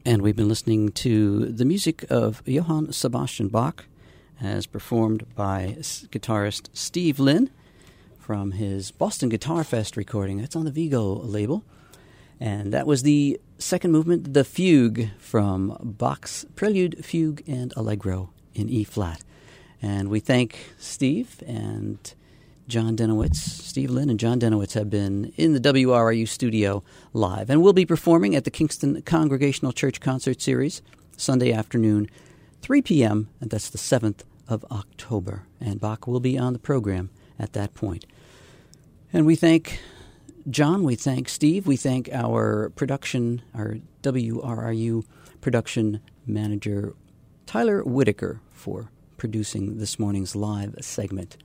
And we've been listening to the music of Johann Sebastian Bach as performed by guitarist Steve Lynn from his Boston Guitar Fest recording. That's on the Vigo label. And that was the second movement, the Fugue, from Bach's Prelude, Fugue, and Allegro in E-flat. And we thank Steve and John Denowitz. Steve Lynn and John Denowitz have been in the WRIU studio live. And we'll be performing at the Kingston Congregational Church Concert Series Sunday afternoon, 3 p.m., and that's the 7th of October. And Bach will be on the program at that point. And we thank John, we thank Steve, we thank our production, our WRIU production manager, Tyler Whitaker, for producing this morning's live segment.